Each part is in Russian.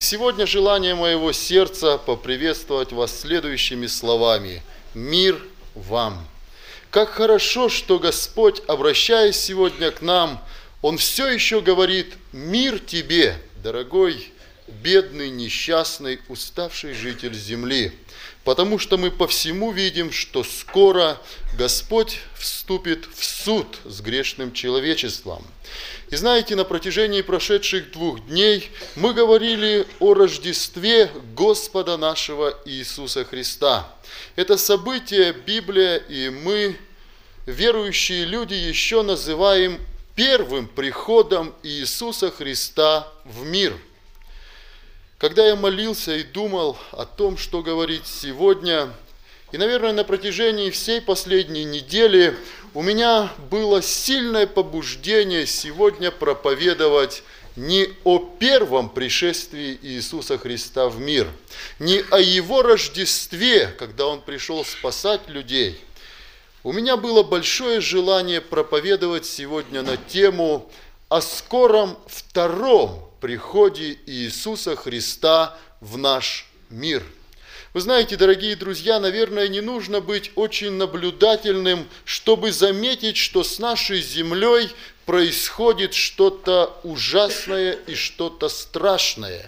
Сегодня желание моего сердца поприветствовать вас следующими словами. Мир вам! Как хорошо, что Господь, обращаясь сегодня к нам, Он все еще говорит: мир тебе, дорогой, бедный, несчастный, уставший житель земли. Потому что мы по всему видим, что скоро Господь вступит в суд с грешным человечеством. И знаете, на протяжении прошедших 2 дней мы говорили о Рождестве Господа нашего Иисуса Христа. Это событие Библия и мы, верующие люди, еще называем первым приходом Иисуса Христа в мир. Когда я молился и думал о том, что говорить сегодня, и, наверное, на протяжении всей последней недели у меня было сильное побуждение сегодня проповедовать не о первом пришествии Иисуса Христа в мир, не о Его Рождестве, когда Он пришел спасать людей. У меня было большое желание проповедовать сегодня на тему о скором втором приходе Иисуса Христа в наш мир. Вы знаете, дорогие друзья, наверное, не нужно быть очень наблюдательным, чтобы заметить, что с нашей землей происходит что-то ужасное и что-то страшное.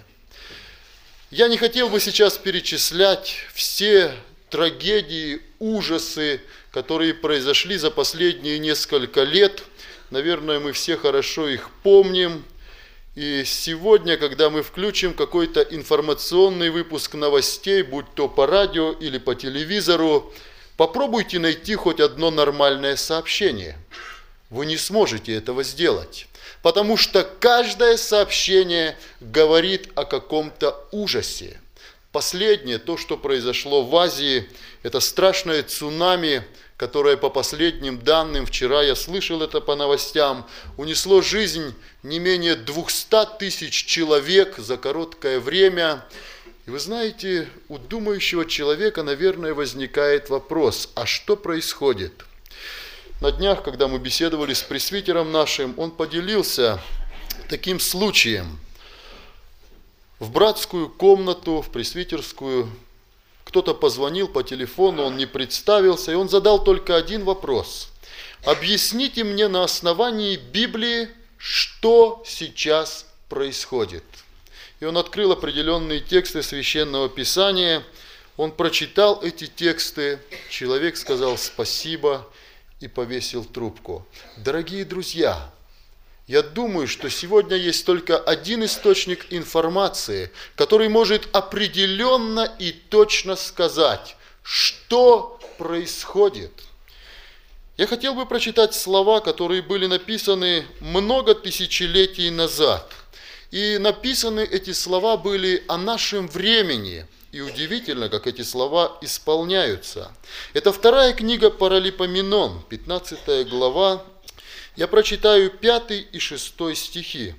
Я не хотел бы сейчас перечислять все трагедии, ужасы, которые произошли за последние несколько лет. Наверное, мы все хорошо их помним. И сегодня, когда мы включим какой-то информационный выпуск новостей, будь то по радио или по телевизору, попробуйте найти хоть одно нормальное сообщение. Вы не сможете этого сделать, потому что каждое сообщение говорит о каком-то ужасе. Последнее, то, что произошло в Азии, это страшное цунами, которое, по последним данным, вчера я слышал это по новостям, унесло жизнь не менее 200 тысяч человек за короткое время. И вы знаете, у думающего человека, наверное, возникает вопрос: а что происходит? На днях, когда мы беседовали с пресвитером нашим, он поделился таким случаем. В братскую комнату, в пресвитерскую, кто-то позвонил по телефону, он не представился, и он задал только один вопрос. Объясните мне на основании Библии, что сейчас происходит. И он открыл определенные тексты Священного Писания, он прочитал эти тексты, человек сказал спасибо и повесил трубку. Дорогие друзья, я думаю, что сегодня есть только один источник информации, который может определенно и точно сказать, что происходит. Я хотел бы прочитать слова, которые были написаны много тысячелетий назад. И написаны эти слова были о нашем времени. И удивительно, как эти слова исполняются. Это 2 книга Паралипоменон, 15 глава. Я прочитаю 5 и 6 стихи.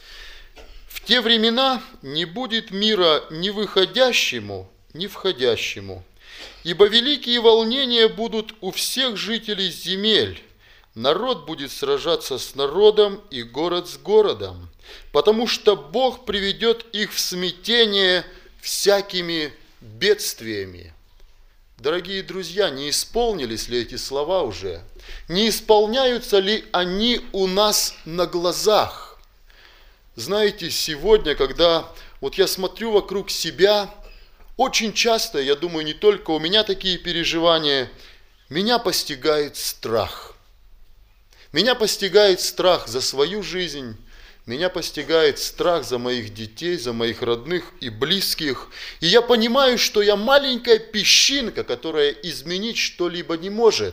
«В те времена не будет мира ни выходящему, ни входящему, ибо великие волнения будут у всех жителей земель. Народ будет сражаться с народом и город с городом, потому что Бог приведет их в смятение всякими бедствиями». Дорогие друзья, не исполнились ли эти слова уже? Не исполняются ли они у нас на глазах? Знаете, сегодня, когда вот я смотрю вокруг себя, очень часто, я думаю, не только у меня такие переживания, меня постигает страх. Меня постигает страх за свою жизнь, меня постигает страх за моих детей, за моих родных и близких. И я понимаю, что я маленькая песчинка, которая изменить что-либо не может.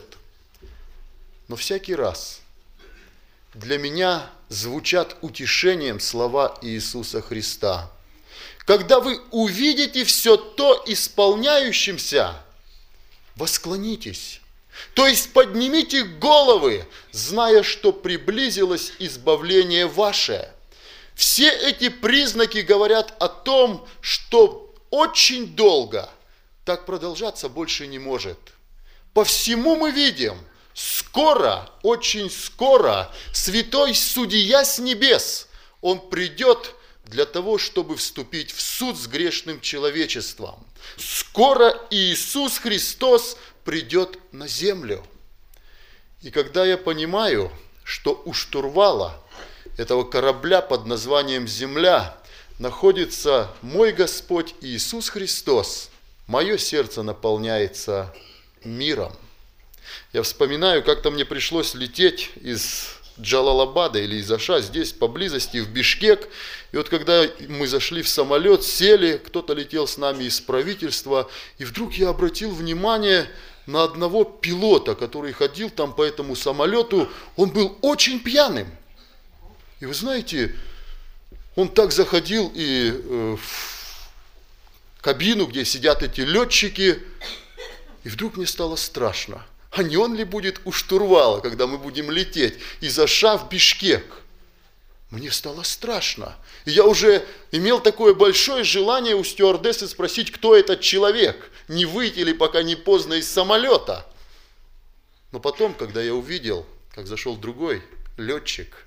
Но всякий раз для меня звучат утешением слова Иисуса Христа. Когда вы увидите все то исполняющимся, восклонитесь. То есть поднимите головы, зная, что приблизилось избавление ваше. Все эти признаки говорят о том, что очень долго так продолжаться больше не может. По всему мы видим, скоро, очень скоро, святой судья с небес, он придет для того, чтобы вступить в суд с грешным человечеством. Скоро Иисус Христос придет на землю. И когда я понимаю, что у штурвала этого корабля под названием «Земля» находится мой Господь Иисус Христос, мое сердце наполняется миром. Я вспоминаю, как-то мне пришлось лететь из Джалалабада или из Аша, здесь поблизости, в Бишкек. И вот когда мы зашли в самолет, сели, кто-то летел с нами из правительства, и вдруг я обратил внимание на одного пилота, который ходил там по этому самолету. Он был очень пьяным. И вы знаете, он так заходил и в кабину, где сидят эти летчики, и вдруг мне стало страшно. А не он ли будет у штурвала, когда мы будем лететь из Аша в Бишкек? Мне стало страшно. И я уже имел такое большое желание у стюардессы спросить, кто этот человек, не выйти ли пока не поздно из самолета. Но потом, когда я увидел, как зашел другой летчик,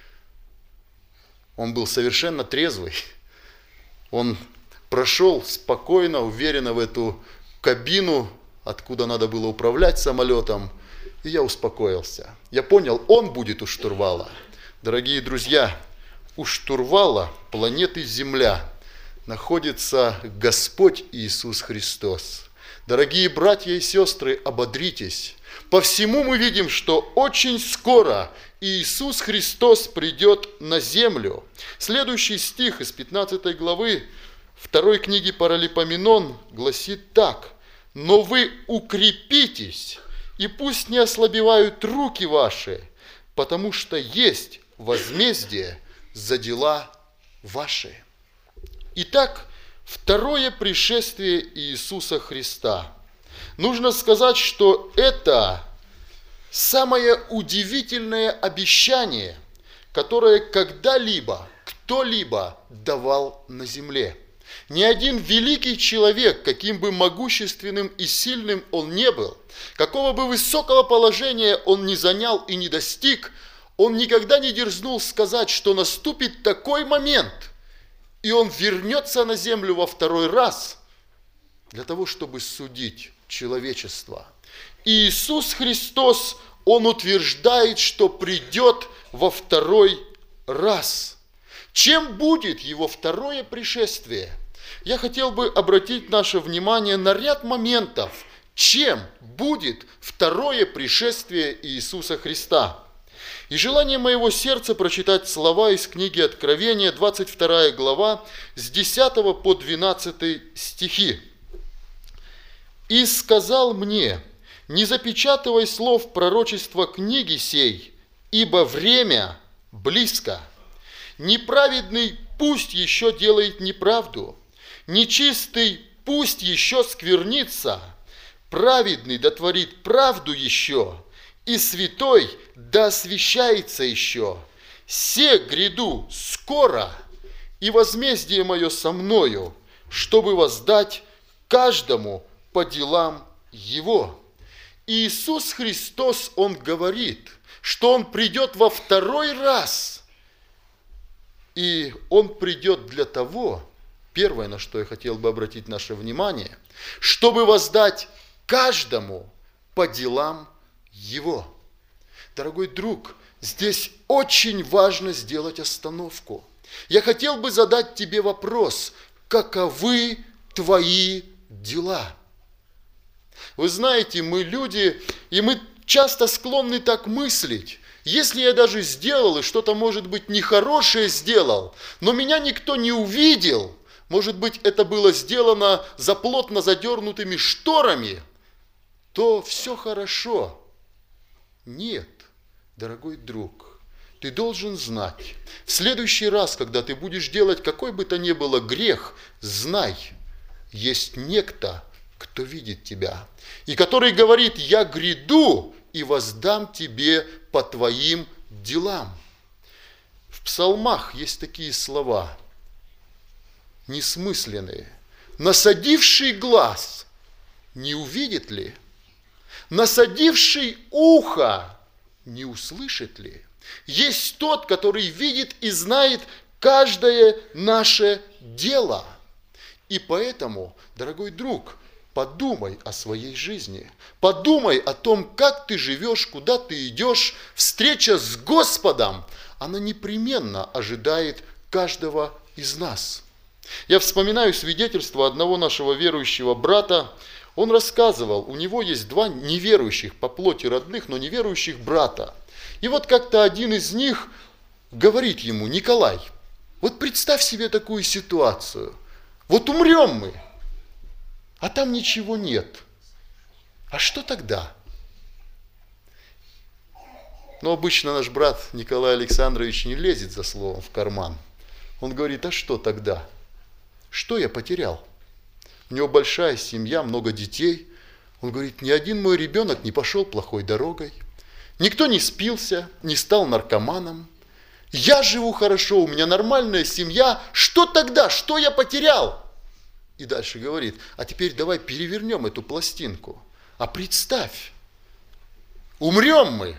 он был совершенно трезвый. Он прошел спокойно, уверенно в эту кабину, откуда надо было управлять самолетом, и я успокоился. Я понял, он будет у штурвала. Дорогие друзья, у штурвала планеты Земля находится Господь Иисус Христос. Дорогие братья и сестры, ободритесь. По всему мы видим, что очень скоро Иисус Христос придет на землю. Следующий стих из 15 главы 2 книги Паралипоменон гласит так: «Но вы укрепитесь, и пусть не ослабевают руки ваши, потому что есть возмездие за дела ваши». Итак, второе пришествие Иисуса Христа. Нужно сказать, что это самое удивительное обещание, которое когда-либо кто-либо давал на земле. Ни один великий человек, каким бы могущественным и сильным он не был, какого бы высокого положения он ни занял и не достиг, он никогда не дерзнул сказать, что наступит такой момент, и он вернется на землю во второй раз для того, чтобы судить человечество. И Иисус Христос, Он утверждает, что придет во второй раз. Чем будет Его второе пришествие? Я хотел бы обратить наше внимание на ряд моментов, чем будет второе пришествие Иисуса Христа. И желание моего сердца прочитать слова из книги Откровения, 22 глава, с 10 по 12 стихи. «И сказал мне: не запечатывай слов пророчества книги сей, ибо время близко. Неправедный пусть еще делает неправду, нечистый пусть еще сквернится, праведный дотворит правду еще, и святой да освящается еще. Се гряду скоро, и возмездие мое со мною, чтобы воздать каждому по делам его». Иисус Христос, Он говорит, что Он придет во второй раз. И Он придет для того, первое, на что я хотел бы обратить наше внимание, чтобы воздать каждому по делам его. Дорогой друг, здесь очень важно сделать остановку. Я хотел бы задать тебе вопрос: каковы твои дела? Вы знаете, мы люди, и мы часто склонны так мыслить. Если я даже сделал, и что-то, может быть, нехорошее сделал, но меня никто не увидел, может быть, это было сделано за плотно задернутыми шторами, то все хорошо. Нет, дорогой друг, ты должен знать, в следующий раз, когда ты будешь делать какой бы то ни было грех, знай, есть некто, кто видит тебя, и который говорит: я гряду и воздам тебе по твоим делам. В псалмах есть такие слова, несмысленные. Насадивший глаз не увидит ли? Насадивший ухо не услышит ли? Есть тот, который видит и знает каждое наше дело. И поэтому, дорогой друг, подумай о своей жизни. Подумай о том, как ты живешь, куда ты идешь. Встреча с Господом, она непременно ожидает каждого из нас. Я вспоминаю свидетельство одного нашего верующего брата. Он рассказывал, у него есть два неверующих, по плоти родных, но неверующих брата. И вот как-то один из них говорит ему: Николай, вот представь себе такую ситуацию. Вот умрем мы, а там ничего нет. А что тогда? Но обычно наш брат Николай Александрович не лезет за словом в карман. Он говорит: а что тогда? Что я потерял? У него большая семья, много детей. Он говорит: ни один мой ребенок не пошел плохой дорогой. Никто не спился, не стал наркоманом. Я живу хорошо, у меня нормальная семья. Что тогда? Что я потерял? И дальше говорит: а теперь давай перевернем эту пластинку. А представь, умрем мы.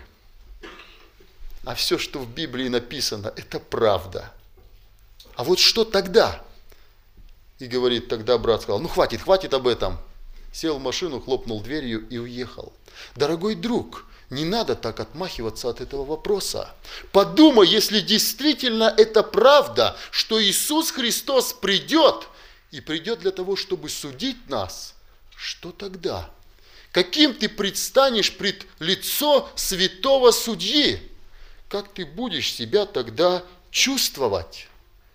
А все, что в Библии написано, это правда. А вот что тогда? И говорит, тогда брат сказал: ну хватит об этом. Сел в машину, хлопнул дверью и уехал. Дорогой друг, не надо так отмахиваться от этого вопроса. Подумай, если действительно это правда, что Иисус Христос придет, и придет для того, чтобы судить нас, что тогда? Каким ты предстанешь пред лицо святого судьи? Как ты будешь себя тогда чувствовать?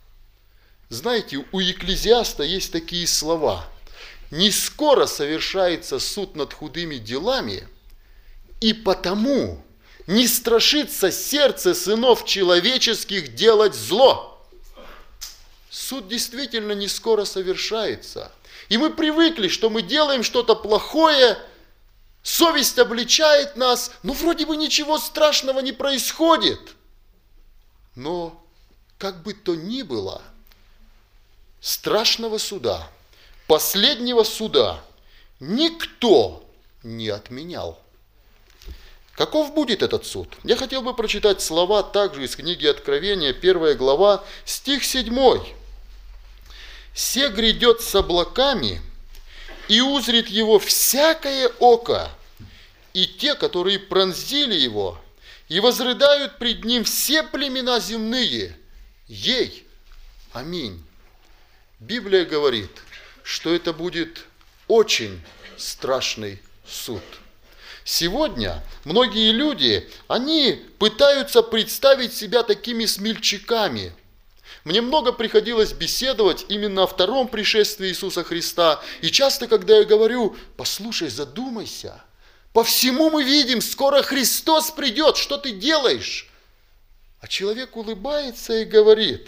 Знаете, у Екклезиаста есть такие слова: «Не скоро совершается суд над худыми делами, и потому не страшится сердце сынов человеческих делать зло». Суд действительно не скоро совершается. И мы привыкли, что мы делаем что-то плохое, совесть обличает нас, но вроде бы ничего страшного не происходит. Но, как бы то ни было, страшного суда, последнего суда никто не отменял. Каков будет этот суд? Я хотел бы прочитать слова также из книги Откровения, 1 глава, стих 7. «Се грядет с облаками, и узрит его всякое око, и те, которые пронзили его, и возрыдают пред ним все племена земные. Ей, аминь». Библия говорит, что это будет очень страшный суд. Сегодня многие люди, они пытаются представить себя такими смельчаками. Мне много приходилось беседовать именно о втором пришествии Иисуса Христа. И часто, когда я говорю: послушай, задумайся, по всему мы видим, скоро Христос придет, что ты делаешь? А человек улыбается и говорит: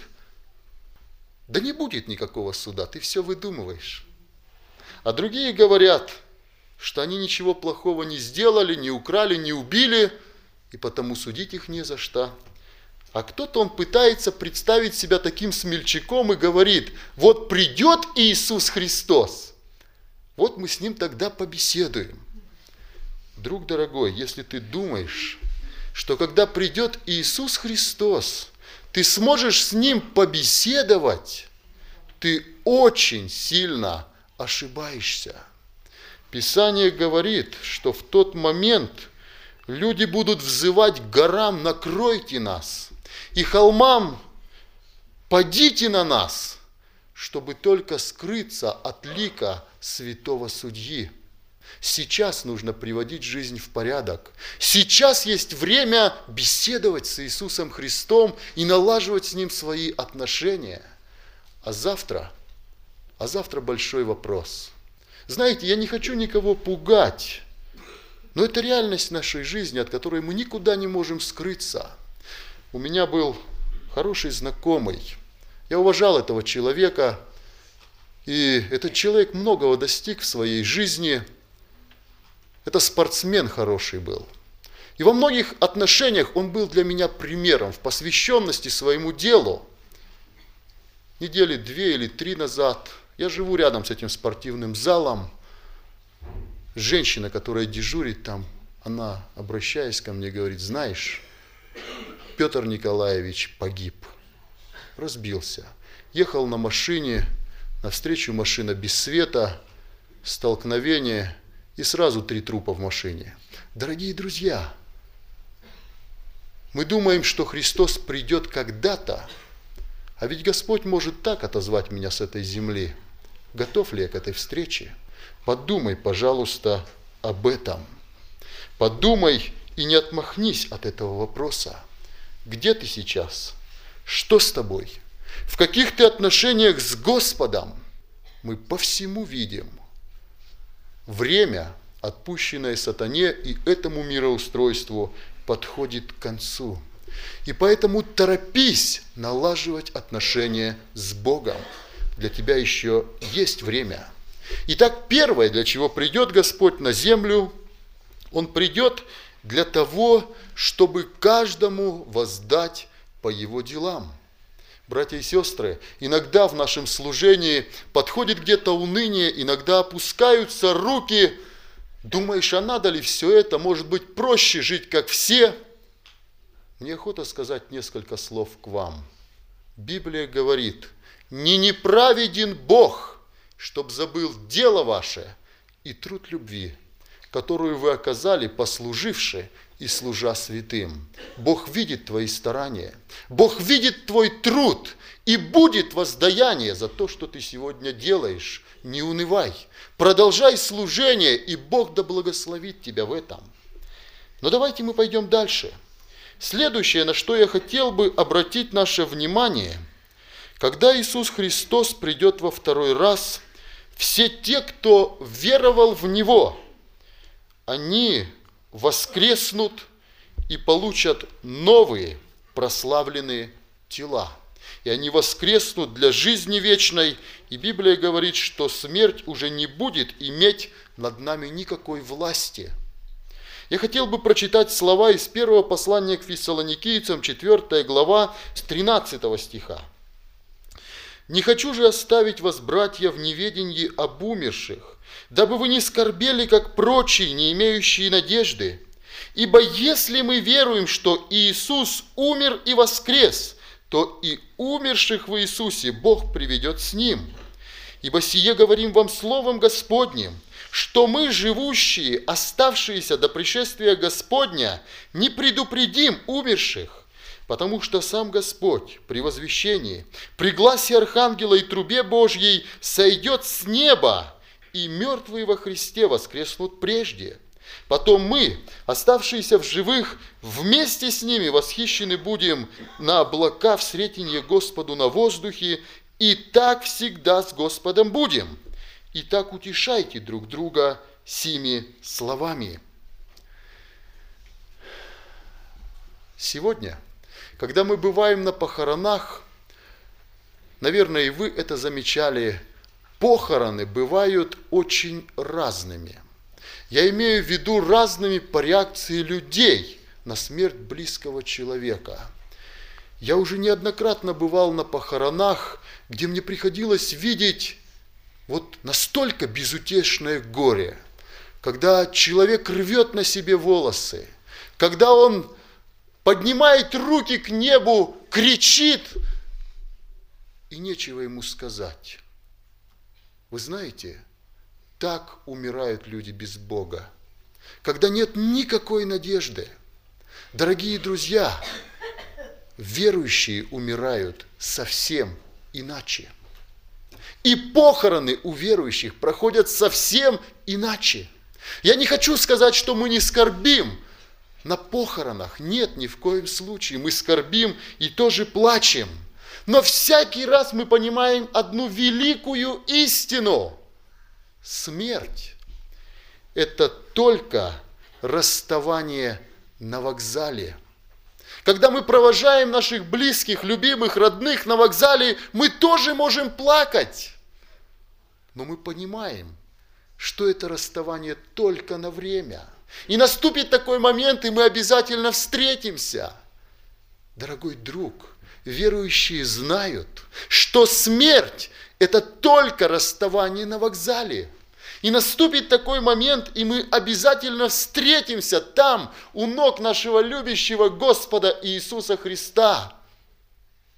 да не будет никакого суда, ты все выдумываешь. А другие говорят, что они ничего плохого не сделали, не украли, не убили, и потому судить их не за что. А кто-то, он пытается представить себя таким смельчаком и говорит: вот придет Иисус Христос, вот мы с Ним тогда побеседуем. Друг дорогой, если ты думаешь, что когда придет Иисус Христос, ты сможешь с Ним побеседовать, ты очень сильно ошибаешься. Писание говорит, что в тот момент люди будут взывать к горам: накройте нас, и холмам: падите на нас, чтобы только скрыться от лика святого судьи. Сейчас нужно приводить жизнь в порядок. Сейчас есть время беседовать с Иисусом Христом и налаживать с Ним свои отношения. А завтра большой вопрос. Знаете, я не хочу никого пугать, но это реальность нашей жизни, от которой мы никуда не можем скрыться. У меня был хороший знакомый. Я уважал этого человека, и этот человек многого достиг в своей жизни. Это спортсмен хороший был. И во многих отношениях он был для меня примером в посвященности своему делу. Недели 2 или 3 назад я живу рядом с этим спортивным залом. Женщина, которая дежурит там, она, обращаясь ко мне, говорит: знаешь, Петр Николаевич погиб. разбился. Ехал на машине, навстречу машина без света, столкновение и сразу 3 трупа в машине. Дорогие друзья, мы думаем, что Христос придет когда-то, а ведь Господь может так отозвать меня с этой земли. Готов ли я к этой встрече? Подумай, пожалуйста, об этом. Подумай и не отмахнись от этого вопроса. Где ты сейчас? Что с тобой? В каких ты отношениях с Господом? Мы по всему видим. Время, отпущенное сатане и этому мироустройству, подходит к концу. И поэтому торопись налаживать отношения с Богом. Для тебя еще есть время. Итак, первое, для чего придет Господь на землю, Он придет для того, чтобы каждому воздать по его делам. Братья и сестры, иногда в нашем служении подходит где-то уныние, иногда опускаются руки. Думаешь, а надо ли все это? Может быть, проще жить, как все? Мне охота сказать несколько слов к вам. Библия говорит: «Не неправеден Бог, чтоб забыл дело ваше и труд любви, которую вы оказали, послуживши и служа святым». Бог видит твои старания, Бог видит твой труд, и будет воздаяние за то, что ты сегодня делаешь. Не унывай, продолжай служение, и Бог да благословит тебя в этом. Но давайте мы пойдем дальше. Следующее, на что я хотел бы обратить наше внимание: когда Иисус Христос придет во второй раз, все те, кто веровал в Него, они воскреснут и получат новые прославленные тела. И они воскреснут для жизни вечной. И Библия говорит, что смерть уже не будет иметь над нами никакой власти. Я хотел бы прочитать слова из первого послания к Фессалоникийцам, 4 глава, с 13 стиха. «Не хочу же оставить вас, братья, в неведении об умерших, дабы вы не скорбели, как прочие, не имеющие надежды. Ибо если мы веруем, что Иисус умер и воскрес, то и умерших в Иисусе Бог приведет с Ним. Ибо сие говорим вам словом Господним, что мы, живущие, оставшиеся до пришествия Господня, не предупредим умерших, потому что сам Господь при возвещении, при гласе архангела и трубе Божьей сойдет с неба, и мертвые во Христе воскреснут прежде. Потом мы, оставшиеся в живых, вместе с ними восхищены будем на облака в сретенье Господу на воздухе, и так всегда с Господом будем. Итак, утешайте друг друга сими словами». Сегодня, когда мы бываем на похоронах, наверное, и вы это замечали, похороны бывают очень разными. Я имею в виду разными по реакции людей на смерть близкого человека. Я уже неоднократно бывал на похоронах, где мне приходилось видеть вот настолько безутешное горе, когда человек рвет на себе волосы, когда он поднимает руки к небу, кричит, и нечего ему сказать. Вы знаете, так умирают люди без Бога, когда нет никакой надежды. Дорогие друзья, верующие умирают совсем иначе. И похороны у верующих проходят совсем иначе. Я не хочу сказать, что мы не скорбим на похоронах. Нет, ни в коем случае. Мы скорбим и тоже плачем. Но всякий раз мы понимаем одну великую истину. Смерть – это только расставание на вокзале. Когда мы провожаем наших близких, любимых, родных на вокзале, мы тоже можем плакать. Но мы понимаем, что это расставание только на время. И наступит такой момент, и мы обязательно встретимся. Дорогой друг, верующие знают, что смерть – это только расставание на вокзале. И наступит такой момент, и мы обязательно встретимся там, у ног нашего любящего Господа Иисуса Христа.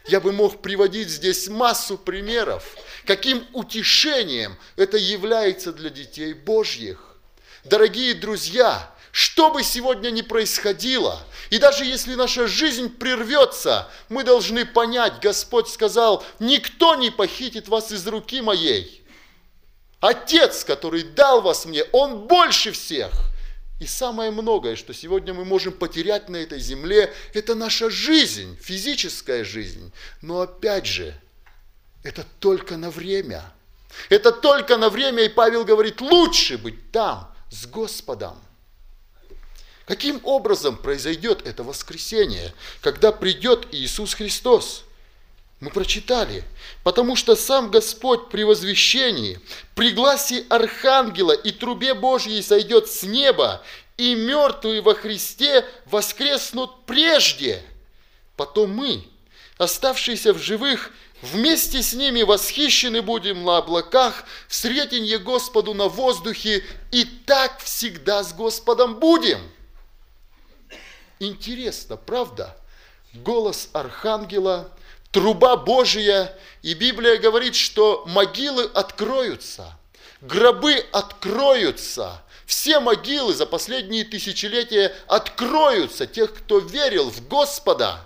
Я бы мог приводить здесь массу примеров, каким утешением это является для детей Божьих. Дорогие друзья, что бы сегодня ни происходило, и даже если наша жизнь прервется, мы должны понять, Господь сказал: никто не похитит вас из руки моей. Отец, который дал вас мне, Он больше всех. И самое многое, что сегодня мы можем потерять на этой земле, это наша жизнь, физическая жизнь. Но опять же, это только на время. Это только на время, и Павел говорит, лучше быть там, с Господом. Каким образом произойдет это воскресение, когда придет Иисус Христос? Мы прочитали, потому что сам Господь при возвещении, при гласе архангела и трубе Божьей сойдет с неба, и мертвые во Христе воскреснут прежде. Потом мы, оставшиеся в живых, вместе с ними восхищены будем на облаках, в сретенье Господу на воздухе, и так всегда с Господом будем. Интересно, правда? Голос архангела, труба Божия, и Библия говорит, что могилы откроются, гробы откроются, все могилы за последние тысячелетия откроются, тех, кто верил в Господа,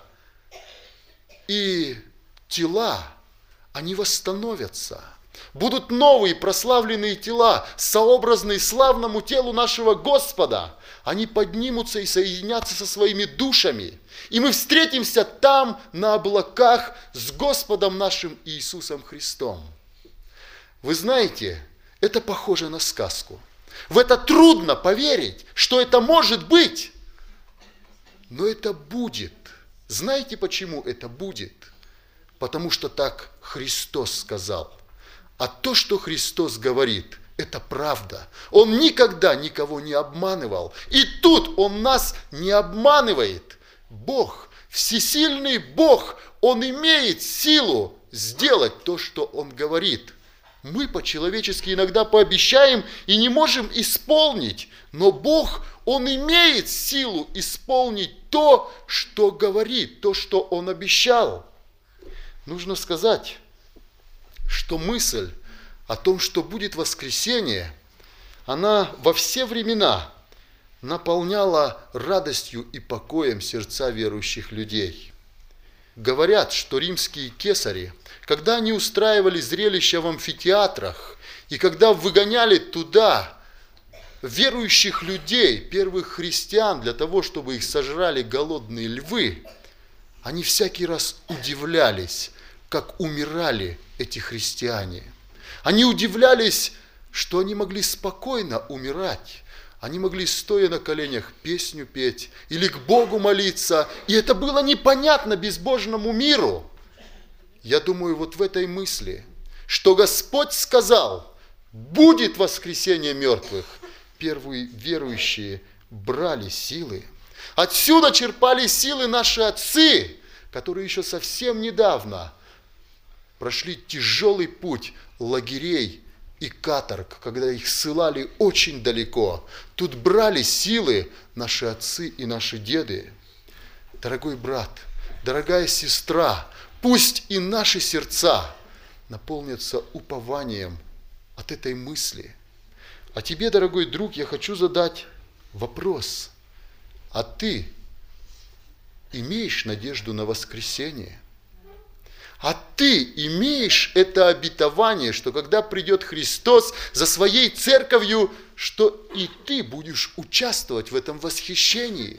и тела, они восстановятся. Будут новые прославленные тела, сообразные славному телу нашего Господа. Они поднимутся и соединятся со своими душами. И мы встретимся там, на облаках, с Господом нашим Иисусом Христом. Вы знаете, это похоже на сказку. В это трудно поверить, что это может быть. Но это будет. Знаете, почему это будет? Потому что так Христос сказал. А то, что Христос говорит, это правда. Он никогда никого не обманывал. И тут Он нас не обманывает. Бог, всесильный Бог, Он имеет силу сделать то, что Он говорит. Мы по-человечески иногда пообещаем и не можем исполнить. Но Бог, Он имеет силу исполнить то, что говорит, то, что Он обещал. Нужно сказать, что мысль о том, что будет воскресение, она во все времена наполняла радостью и покоем сердца верующих людей. Говорят, что римские кесари, когда они устраивали зрелища в амфитеатрах, и когда выгоняли туда верующих людей, первых христиан, для того, чтобы их сожрали голодные львы, они всякий раз удивлялись, как умирали эти христиане. Они удивлялись, что они могли спокойно умирать. Они могли, стоя на коленях, песню петь или к Богу молиться. И это было непонятно безбожному миру. Я думаю, вот в этой мысли, что Господь сказал, будет воскресение мертвых, первые верующие брали силы. Отсюда черпали силы наши отцы, которые еще совсем недавно прошли тяжелый путь лагерей и каторг, когда их ссылали очень далеко. Тут брали силы наши отцы и наши деды. Дорогой брат, дорогая сестра, пусть и наши сердца наполнятся упованием от этой мысли. А тебе, дорогой друг, я хочу задать вопрос. А ты имеешь надежду на воскресение? А ты имеешь это обетование, что когда придет Христос за своей церковью, что и ты будешь участвовать в этом восхищении?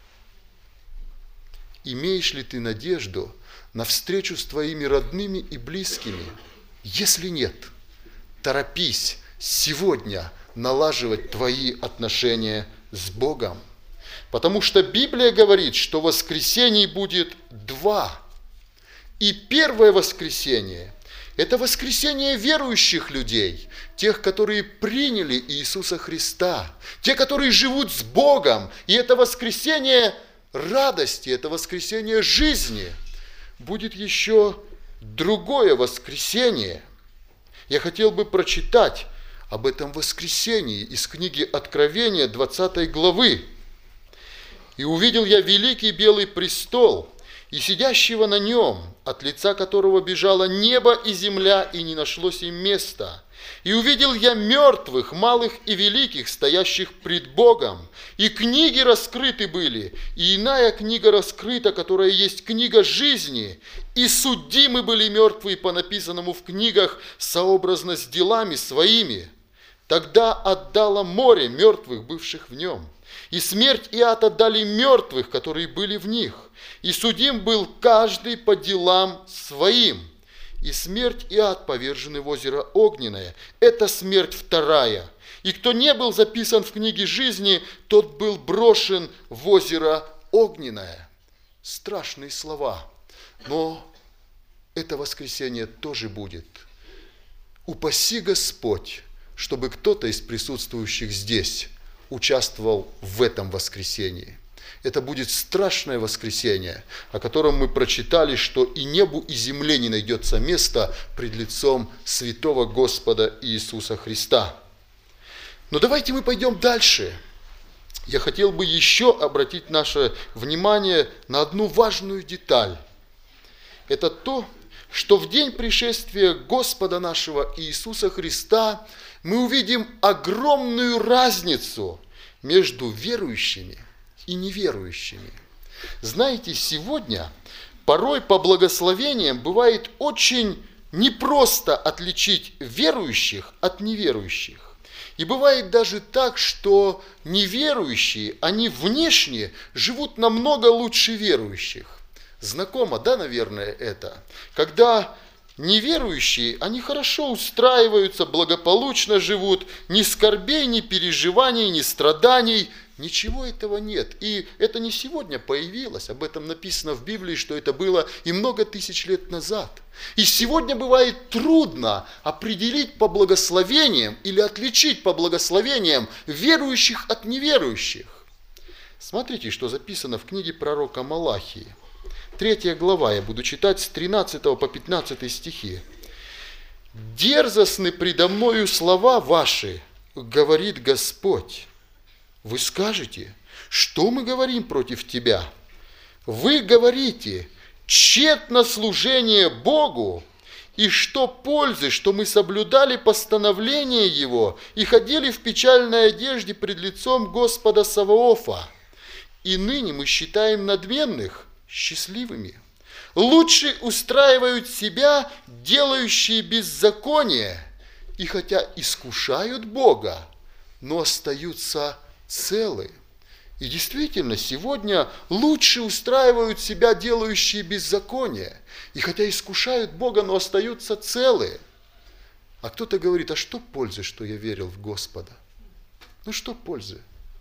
Имеешь ли ты надежду на встречу с твоими родными и близкими? Если нет, торопись сегодня налаживать твои отношения с Богом. Потому что Библия говорит, что воскресений будет два. И первое воскресение – это воскресение верующих людей, тех, которые приняли Иисуса Христа, те, которые живут с Богом. И это воскресение радости, это воскресение жизни. Будет еще другое воскресение. Я хотел бы прочитать об этом воскресении из книги Откровения 20 главы. «И увидел я великий белый престол, и сидящего на нем, от лица которого бежало небо и земля, и не нашлось им места. И увидел я мертвых, малых и великих, стоящих пред Богом, и книги раскрыты были, и иная книга раскрыта, которая есть книга жизни, и судимы были мертвые по написанному в книгах сообразно с делами своими. Тогда отдало море мертвых, бывших в нем, и смерть и ад отдали мертвых, которые были в них, и судим был каждый по делам своим. И смерть и ад повержены в озеро огненное. Это смерть вторая. И кто не был записан в книге жизни, тот был брошен в озеро огненное. Страшные слова. Но это воскресенье тоже будет. Упаси Господь, чтобы кто-то из присутствующих здесь участвовал в этом воскресенье. Это будет страшное воскресенье, о котором мы прочитали, что и небу, и земле не найдется места пред лицом святого Господа Иисуса Христа. Но давайте мы пойдем дальше. Я хотел бы еще обратить наше внимание на одну важную деталь. Это то, что в день пришествия Господа нашего Иисуса Христа мы увидим огромную разницу между верующими и неверующими. Знаете, сегодня порой по благословениям бывает очень непросто отличить верующих от неверующих. И бывает даже так, что неверующие, они внешне живут намного лучше верующих. Знакомо, да, наверное, это? Когда неверующие, они хорошо устраиваются, благополучно живут, ни скорбей, ни переживаний, ни страданий, ничего этого нет. И это не сегодня появилось, об этом написано в Библии, что это было и много тысяч лет назад. И сегодня бывает трудно определить по благословениям или отличить по благословениям верующих от неверующих. Смотрите, что записано в книге пророка Малахии. 3 глава, я буду читать с 13 по 15 стихи. «Дерзостны предо мною слова ваши, говорит Господь. Вы скажете, что мы говорим против тебя? Вы говорите, тщетно служение Богу, и что пользы, что мы соблюдали постановление Его и ходили в печальной одежде пред лицом Господа Саваофа. И ныне мы считаем надменных счастливыми. Лучше устраивают себя делающие беззаконие, и хотя искушают Бога, но остаются целы». И действительно, сегодня лучше устраивают себя делающие беззаконие, и хотя искушают Бога, но остаются целы. А кто-то говорит, а что пользы, что я верил в Господа? Ну что пользы?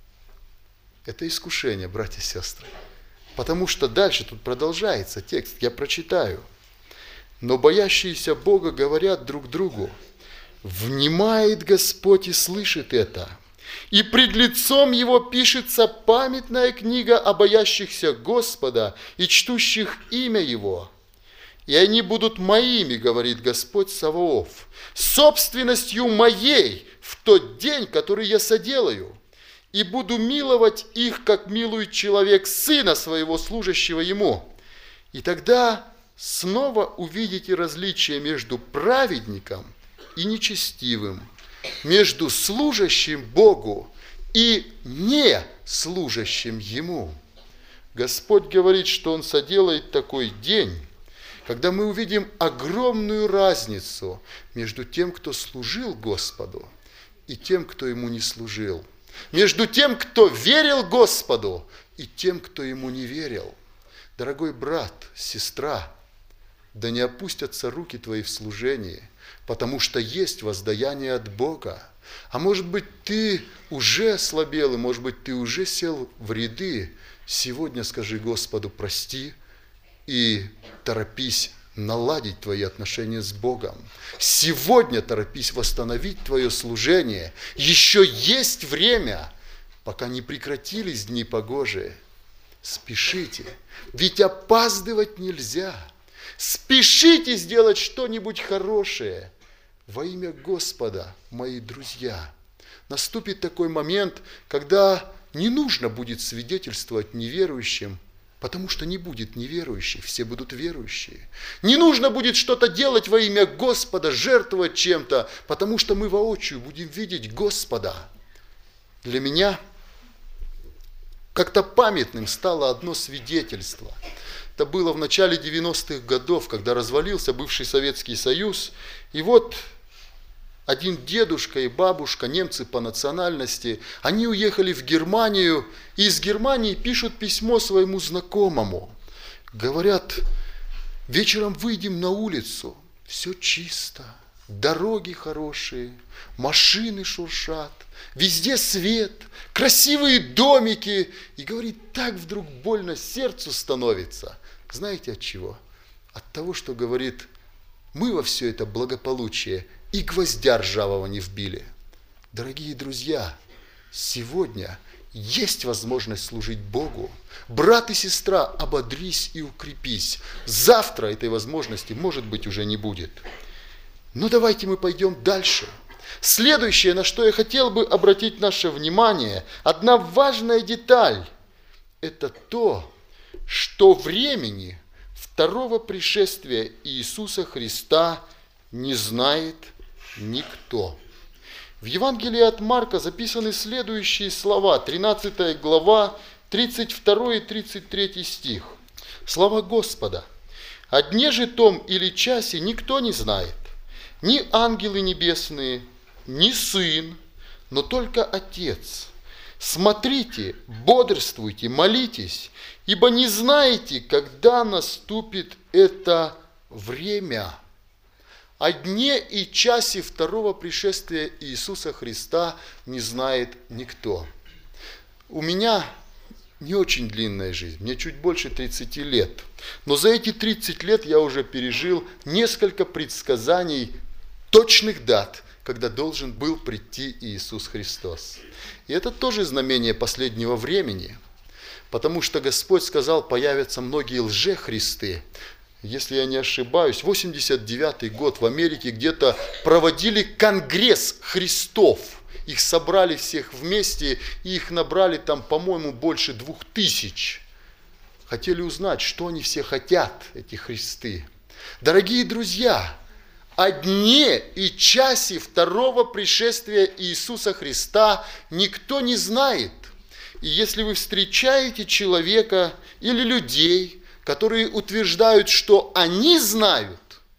Это искушение, братья и сестры. Потому что дальше тут продолжается текст, я прочитаю. «Но боящиеся Бога говорят друг другу, внимает Господь и слышит это. И пред лицом Его пишется памятная книга о боящихся Господа и чтущих имя Его. И они будут моими, говорит Господь Саваоф, собственностью моей в тот день, который я соделаю. И буду миловать их, как милует человек сына своего, служащего ему. И тогда снова увидите различие между праведником и нечестивым, между служащим Богу и не служащим Ему». Господь говорит, что Он соделает такой день, когда мы увидим огромную разницу между тем, кто служил Господу, и тем, кто Ему не служил. Между тем, кто верил Господу, и тем, кто Ему не верил. Дорогой брат, сестра, да не опустятся руки твои в служении, потому что есть воздаяние от Бога. А может быть, ты уже ослабел, и может быть, ты уже сел в ряды. Сегодня скажи Господу прости и торопись наладить твои отношения с Богом. Сегодня торопись восстановить твое служение. Еще есть время, пока не прекратились дни погожие. Спешите, ведь опаздывать нельзя. Спешите сделать что-нибудь хорошее во имя Господа, мои друзья. Наступит такой момент, когда не нужно будет свидетельствовать неверующим Потому что не будет неверующих, все будут верующие. Не нужно будет что-то делать во имя Господа, жертвовать чем-то, потому что мы воочию будем видеть Господа. Для меня как-то памятным стало одно свидетельство. Это было в начале 90-х годов, когда развалился бывший Советский Союз. И вот один дедушка и бабушка, немцы по национальности, они уехали в Германию, и из Германии пишут письмо своему знакомому. Говорят, вечером выйдем на улицу, все чисто, дороги хорошие, машины шуршат, везде свет, красивые домики. И говорит, так вдруг больно сердцу становится. Знаете от чего? От того, что говорит, мы во все это благополучие и гвоздя ржавого не вбили. Дорогие друзья, сегодня есть возможность служить Богу. Брат и сестра, ободрись и укрепись. Завтра этой возможности, может быть, уже не будет. Но давайте мы пойдем дальше. Следующее, на что я хотел бы обратить наше внимание, одна важная деталь, это то, что времени второго пришествия Иисуса Христа не знает никто. В Евангелии от Марка записаны следующие слова, 13 глава, 32 и 33 стих. Слова Господа. «О дне же том или часе никто не знает, ни ангелы небесные, ни Сын, но только Отец. Смотрите, бодрствуйте, молитесь, ибо не знаете, когда наступит это время». О дне и часе второго пришествия Иисуса Христа не знает никто. У меня не очень длинная жизнь, мне чуть больше 30 лет. Но за эти 30 лет я уже пережил несколько предсказаний точных дат, когда должен был прийти Иисус Христос. И это тоже знамение последнего времени, потому что Господь сказал, появятся многие лжехристы. Если я не ошибаюсь, 89-й год в Америке где-то проводили конгресс Христов. Их собрали всех вместе, и их набрали там, по-моему, больше 2000. Хотели узнать, что они все хотят, эти Христы. Дорогие друзья, о дне и часе второго пришествия Иисуса Христа никто не знает. И если вы встречаете человека или людей, которые утверждают, что они знают,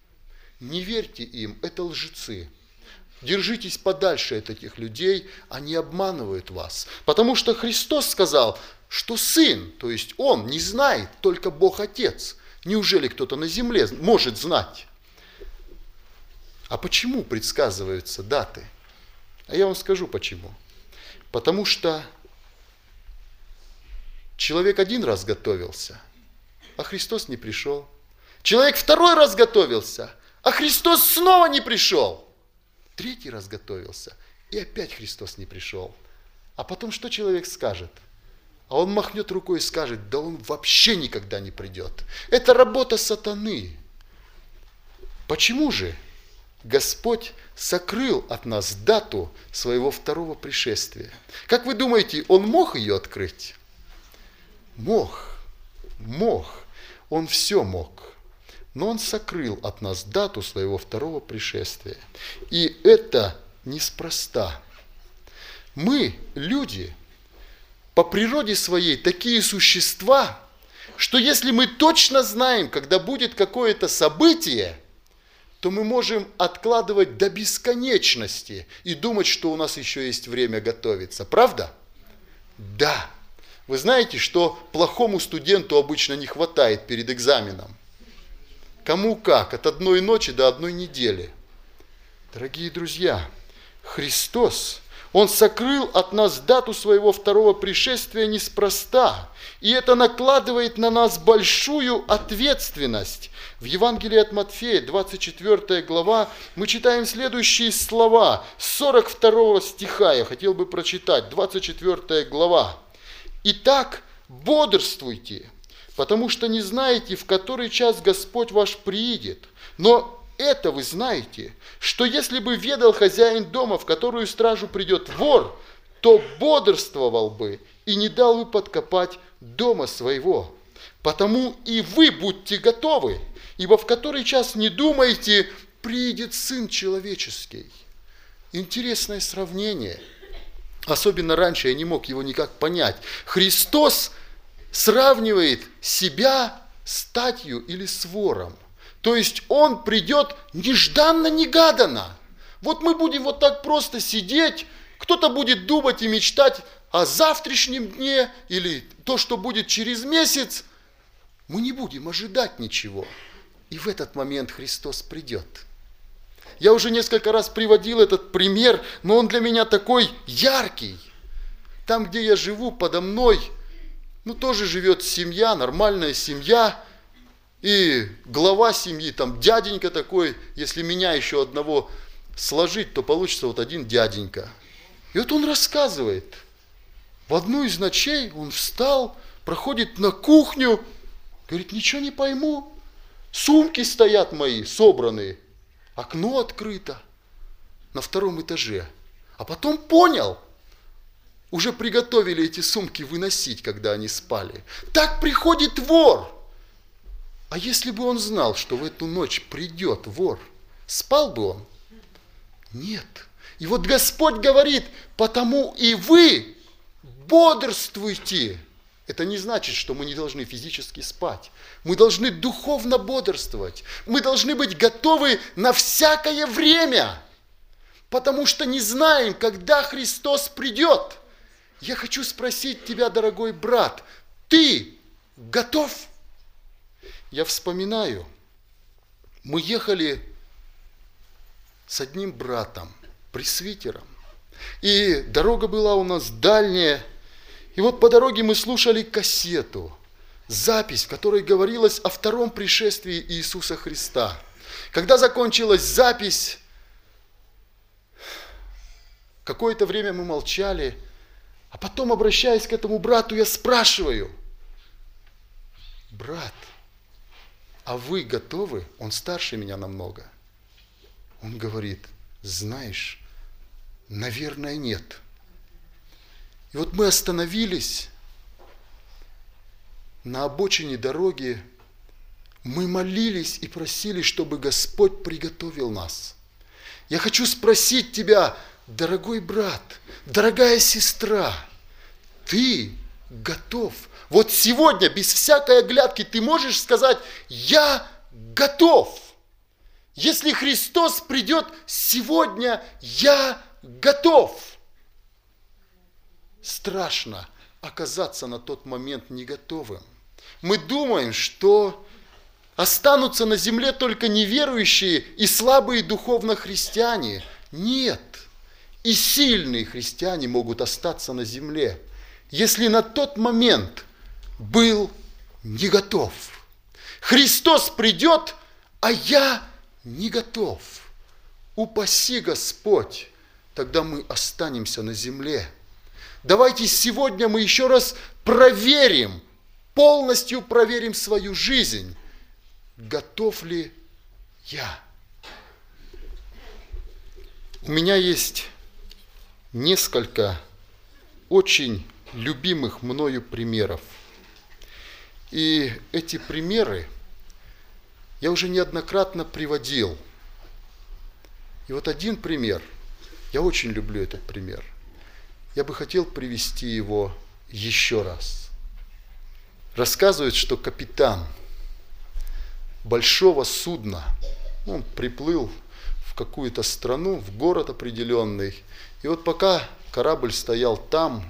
не верьте им, это лжецы. Держитесь подальше от этих людей, они обманывают вас. Потому что Христос сказал, что Сын, то есть Он, не знает, только Бог Отец. Неужели кто-то на земле может знать? А почему предсказываются даты? А я вам скажу почему. Потому что человек один раз готовился, а Христос не пришел. Человек второй раз готовился, а Христос снова не пришел. Третий раз готовился, и опять Христос не пришел. А потом что человек скажет? А он махнет рукой и скажет, да он вообще никогда не придет. Это работа сатаны. Почему же Господь сокрыл от нас дату своего второго пришествия? Как вы думаете, Он мог ее открыть? Мог. Он все мог. Но Он сокрыл от нас дату своего второго пришествия. И это неспроста. Мы, люди, по природе своей такие существа, что если мы точно знаем, когда будет какое-то событие, то мы можем откладывать до бесконечности и думать, что у нас еще есть время готовиться. Правда? Да. Вы знаете, что плохому студенту обычно не хватает перед экзаменом? Кому как, от одной ночи до одной недели. Дорогие друзья, Христос, Он сокрыл от нас дату своего второго пришествия неспроста. И это накладывает на нас большую ответственность. В Евангелии от Матфея, 24 глава, мы читаем следующие слова, 42 стиха, я хотел бы прочитать, 24 глава. «Итак, бодрствуйте, потому что не знаете, в который час Господь ваш приидет. Но это вы знаете, что если бы ведал хозяин дома, в которую стражу придет вор, то бодрствовал бы и не дал бы подкопать дома своего. потому и вы будьте готовы, ибо в который час не думайте, приидет Сын Человеческий». Интересное сравнение. Особенно раньше я не мог его никак понять. Христос сравнивает себя с татью или с вором. То есть Он придет нежданно-негаданно. Вот мы будем вот так просто сидеть, кто-то будет думать и мечтать о завтрашнем дне или то, что будет через месяц. Мы не будем ожидать ничего. И в этот момент Христос придет. Я уже несколько раз приводил этот пример, но он для меня такой яркий. Там, где я живу, подо мной, тоже живет семья, нормальная семья. И глава семьи, там дяденька такой, если меня еще одного сложить, то получится вот один дяденька. И вот он рассказывает. В одну из ночей он встал, проходит на кухню, говорит: ничего не пойму. Сумки стоят мои, собранные. Окно открыто на 2 этаже. А потом понял, уже приготовили эти сумки выносить, когда они спали. Так приходит вор. А если бы он знал, что в эту ночь придет вор, спал бы он? Нет. И вот Господь говорит: потому и вы бодрствуйте. Это не значит, что мы не должны физически спать. Мы должны духовно бодрствовать. Мы должны быть готовы на всякое время, потому что не знаем, когда Христос придет. Я хочу спросить тебя, дорогой брат, ты готов? Я вспоминаю, мы ехали с одним братом, пресвитером, и дорога была у нас дальняя. И вот по дороге мы слушали кассету, запись, в которой говорилось о втором пришествии Иисуса Христа. Когда закончилась запись, какое-то время мы молчали, а потом, обращаясь к этому брату, я спрашиваю: брат, а вы готовы? Он старше меня намного. Он говорит: знаешь, наверное, нет. И вот мы остановились на обочине дороги, мы молились и просили, чтобы Господь приготовил нас. Я хочу спросить тебя, дорогой брат, дорогая сестра, ты готов? Вот сегодня, без всякой оглядки, ты можешь сказать: я готов. Если Христос придет сегодня, я готов. Страшно оказаться на тот момент не готовым. Мы думаем, что останутся на земле только неверующие и слабые духовно христиане. Нет, и сильные христиане могут остаться на земле, если на тот момент был не готов. Христос придет, а я не готов. Упаси Господь, тогда мы останемся на земле. Давайте сегодня мы еще раз проверим, полностью проверим свою жизнь. Готов ли я? У меня есть несколько очень любимых мною примеров. И эти примеры я уже неоднократно приводил. И вот один пример, я очень люблю этот пример. Я бы хотел привести его еще раз. Рассказывают, что капитан большого судна, он приплыл в какую-то страну, в город определенный. И вот пока корабль стоял там,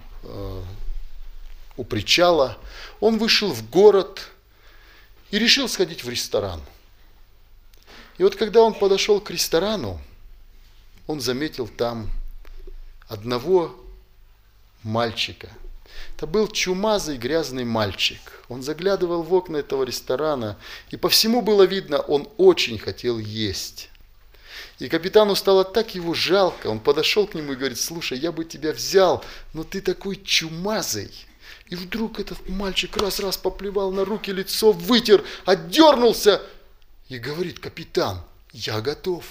у причала, он вышел в город и решил сходить в ресторан. И вот когда он подошел к ресторану, он заметил там одного мальчика. Это был чумазый, грязный мальчик. Он заглядывал в окна этого ресторана, и по всему было видно, он очень хотел есть. И капитану стало так его жалко, он подошел к нему и говорит: слушай, я бы тебя взял, но ты такой чумазый. И вдруг этот мальчик раз-раз поплевал на руки, лицо вытер, отдернулся и говорит: капитан, я готов.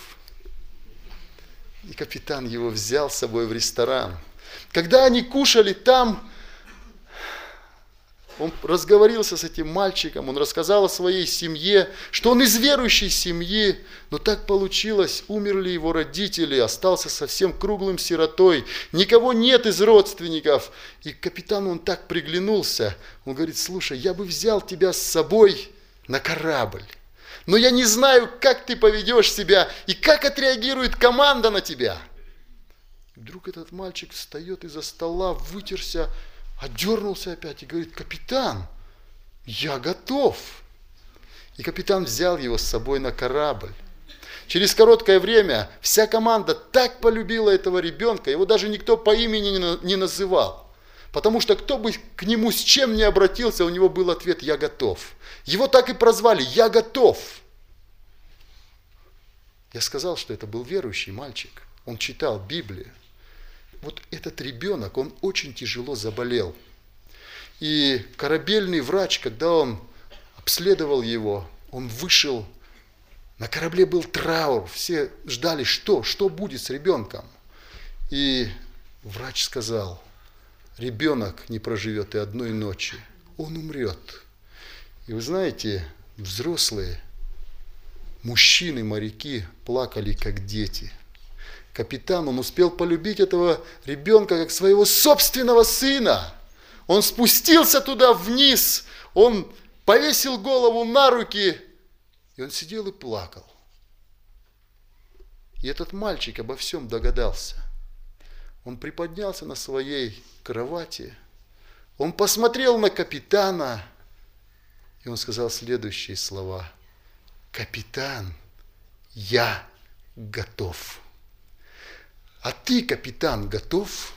И капитан его взял с собой в ресторан. Когда они кушали там, он разговорился с этим мальчиком, он рассказал о своей семье, что он из верующей семьи, но так получилось, умерли его родители, остался совсем круглым сиротой, никого нет из родственников. И к капитану он так приглянулся, он говорит: слушай, я бы взял тебя с собой на корабль, но я не знаю, как ты поведешь себя и как отреагирует команда на тебя. И вдруг этот мальчик встает из-за стола, вытерся, отдернулся опять и говорит: капитан, я готов. И капитан взял его с собой на корабль. Через короткое время вся команда так полюбила этого ребенка, его даже никто по имени не называл. Потому что кто бы к нему с чем ни обратился, у него был ответ: я готов. Его так и прозвали: я готов. Я сказал, что это был верующий мальчик. Он читал Библию. Вот этот ребенок, он очень тяжело заболел. И корабельный врач, когда он обследовал его, он вышел, на корабле был траур, все ждали, что будет с ребенком. И врач сказал: ребенок не проживет и одной ночи, он умрет. И вы знаете, взрослые, мужчины-моряки плакали, как дети. Капитан, он успел полюбить этого ребенка как своего собственного сына. Он спустился туда вниз, он повесил голову на руки, и он сидел и плакал. И этот мальчик обо всем догадался. Он приподнялся на своей кровати, он посмотрел на капитана, и он сказал следующие слова: капитан, я готов. А ты, капитан, готов?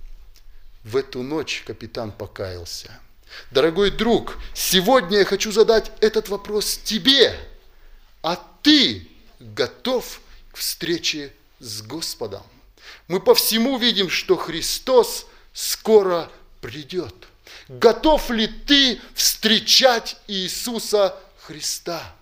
В эту ночь капитан покаялся. Дорогой друг, сегодня я хочу задать этот вопрос тебе. А ты готов к встрече с Господом? Мы по всему видим, что Христос скоро придет. Готов ли ты встречать Иисуса Христа?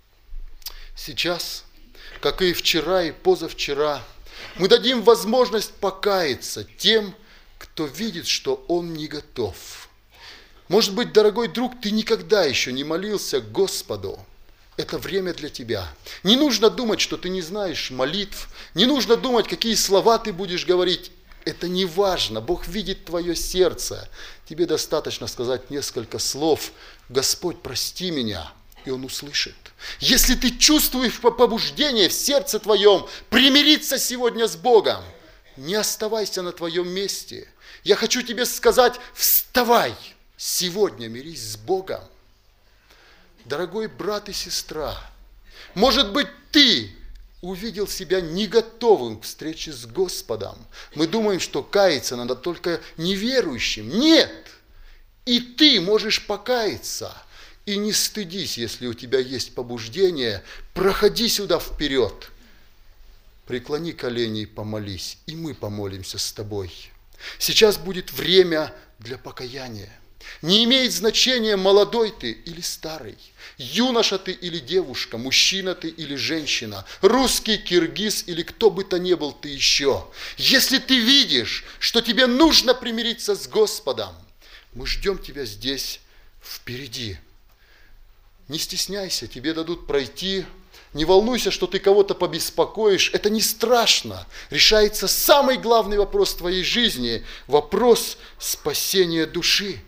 Сейчас, как и вчера и позавчера, мы дадим возможность покаяться тем, кто видит, что он не готов. Может быть, дорогой друг, ты никогда еще не молился Господу. Это время для тебя. Не нужно думать, что ты не знаешь молитв. Не нужно думать, какие слова ты будешь говорить. Это не важно. Бог видит твое сердце. Тебе достаточно сказать несколько слов: Господь, прости меня. И Он услышит. Если ты чувствуешь побуждение в сердце твоем примириться сегодня с Богом, не оставайся на твоем месте. Я хочу тебе сказать: вставай, сегодня мирись с Богом. Дорогой брат и сестра, может быть, ты увидел себя не готовым к встрече с Господом. Мы думаем, что каяться надо только неверующим. Нет! И ты можешь покаяться. И не стыдись, если у тебя есть побуждение, проходи сюда вперед. Преклони колени и помолись, и мы помолимся с тобой. Сейчас будет время для покаяния. Не имеет значения, молодой ты или старый, юноша ты или девушка, мужчина ты или женщина, русский, киргиз или кто бы то ни был ты еще. Если ты видишь, что тебе нужно примириться с Господом, мы ждем тебя здесь впереди. Не стесняйся, тебе дадут пройти. Не волнуйся, что ты кого-то побеспокоишь. Это не страшно. Решается самый главный вопрос твоей жизни – вопрос спасения души.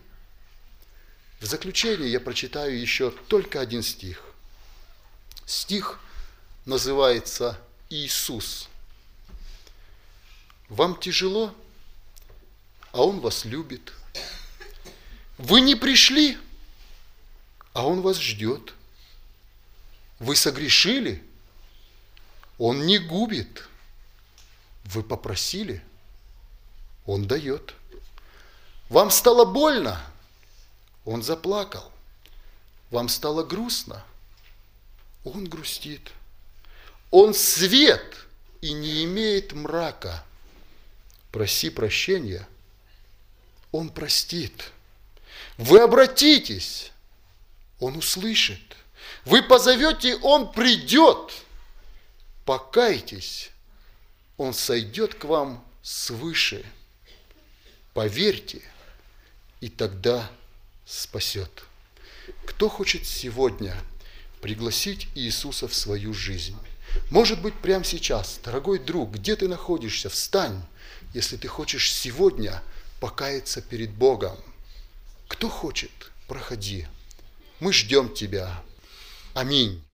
В заключение я прочитаю еще только один стих. Стих называется «Иисус». Вам тяжело, а Он вас любит. Вы не пришли, а Он вас ждет. Вы согрешили, Он не губит. Вы попросили, Он дает. Вам стало больно, Он заплакал. Вам стало грустно, Он грустит. Он свет и не имеет мрака. Проси прощения, Он простит. Вы обратитесь, Он услышит. Вы позовете, Он придет. Покайтесь, Он сойдет к вам свыше. Поверьте, и тогда спасет. Кто хочет сегодня пригласить Иисуса в свою жизнь? Может быть, прямо сейчас, дорогой друг, где ты находишься, встань, если ты хочешь сегодня покаяться перед Богом. Кто хочет, проходи. Мы ждем тебя. Аминь.